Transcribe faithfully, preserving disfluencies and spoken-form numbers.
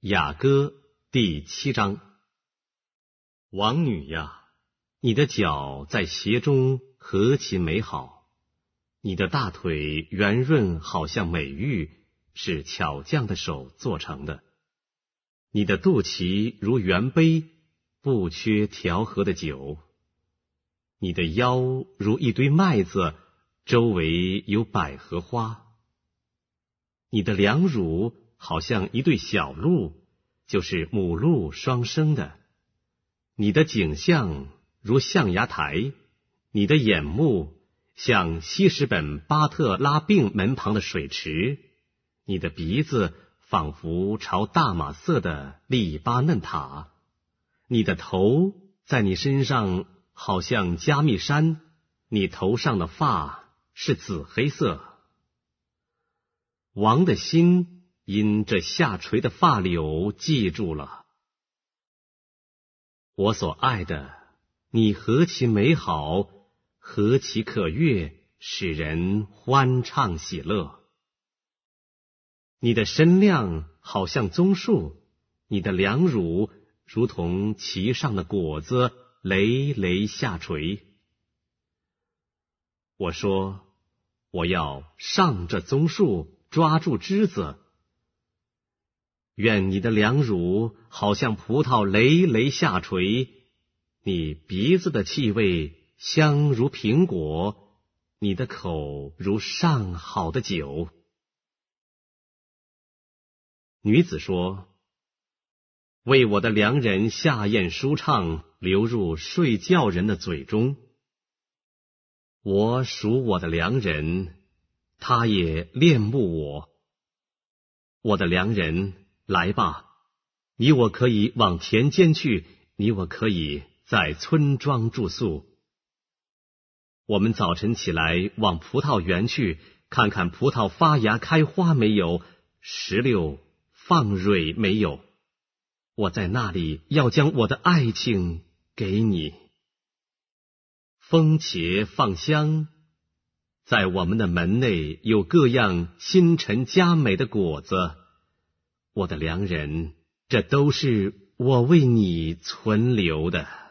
雅歌第七章。王女呀，你的脚在鞋中何其美好！你的大腿圆润，好像美玉，是巧匠的手做成的。你的肚脐如圆杯，不缺调和的酒。你的腰如一堆麦子，周围有百合花。你的两乳好像一对小鹿，就是母鹿双生的。你的颈项如象牙台，你的眼目像西什本巴特拉并门旁的水池，你的鼻子仿佛朝大马色的利巴嫩塔，你的头在你身上好像加密山，你头上的发是紫黑色。王的心因这下垂的发绺记住了。我所爱的，你何其美好，何其可悦，使人欢畅喜乐。你的身量好像棕树，你的两乳如同其上的果子，累累下垂。我说，我要上这棕树，抓住枝子。愿你的两乳好像葡萄累累下垂，你鼻子的气味香如苹果，你的口如上好的酒。女子说，为我的良人下咽舒畅，流入睡觉人的嘴中。我属我的良人，他也恋慕我。我的良人，来吧，你我可以往田间去，你我可以在村庄住宿。我们早晨起来往葡萄园去，看看葡萄发芽开花没有，石榴放蕊没有。我在那里要将我的爱情给你。风茄放香，在我们的门内有各样新陈佳美的果子。我的良人，这都是我为你存留的。